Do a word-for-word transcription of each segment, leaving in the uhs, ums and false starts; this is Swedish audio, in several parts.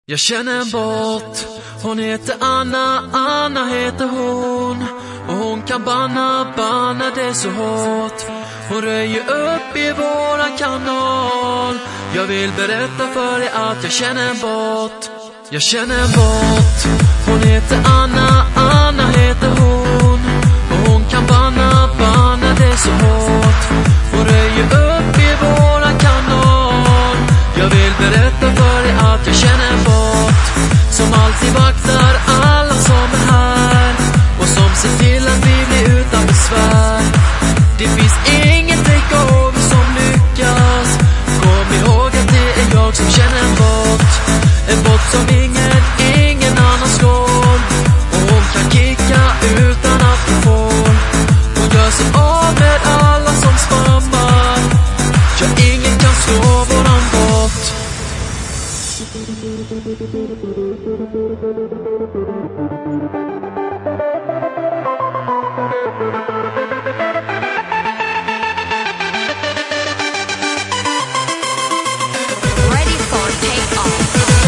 Jag känner en bot, hon heter Anna, Anna heter hon. Och hon kan banna, banna det så hårt. Hon röjer upp i våran kanal. Jag vill berätta för dig att jag känner en bot. Jag känner en bot, hon heter Anna, Anna heter hon. Och hon kan banna, banna det så hårt. Hon röjer upp i våran kanal. Jag vill berätta för dig att jag känner en bot som alltid vaktar alla som är här och som ser till att vi blir utan besvär. Det finns ingen takeover som lyckas. Kom ihåg att det är jag som känner en bot. En bot som ingen, ingen annan slår. Och hon kan kicka utan att hon får. Hon gör sig av med alla som spammar. Ja, ingen kan slå våran bot. Ready for takeoff.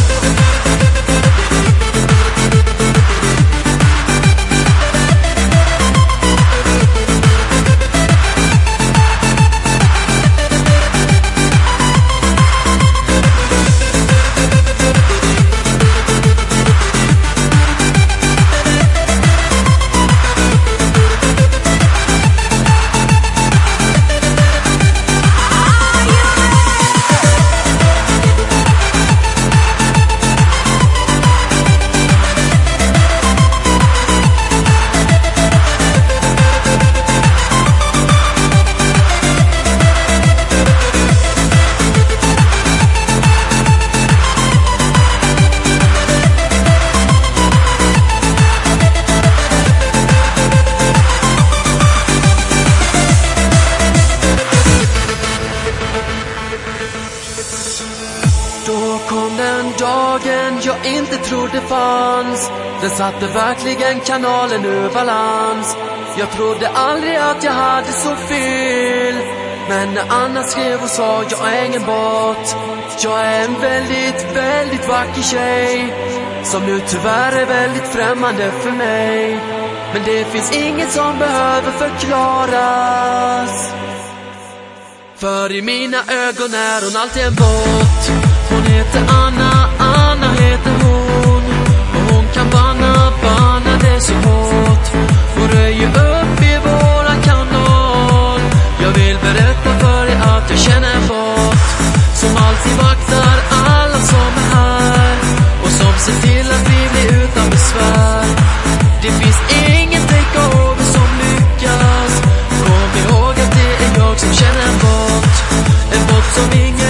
Då kom den dagen jag inte trodde fanns. Den satte verkligen kanalen ur balans. Jag trodde aldrig att jag hade så fel. Men när Anna skrev och sa jag är ingen bot. Jag är en väldigt, väldigt vacker tjej som nu tyvärr är väldigt främmande för mig. Men det finns inget som behöver förklaras. För i mina ögon är hon alltid en bot. Hon heter Anna, Anna heter hon. Och hon kan banna, banna det så hårt. Hon röjer upp i våran kanal. Jag vill berätta för dig att jag känner en bot som alltid vaktar alla som är här och som ser till att vi blir utan besvär. Det finns ingen takeover som lyckas. Kom ihåg att det är jag som känner en bot. En bot som ingen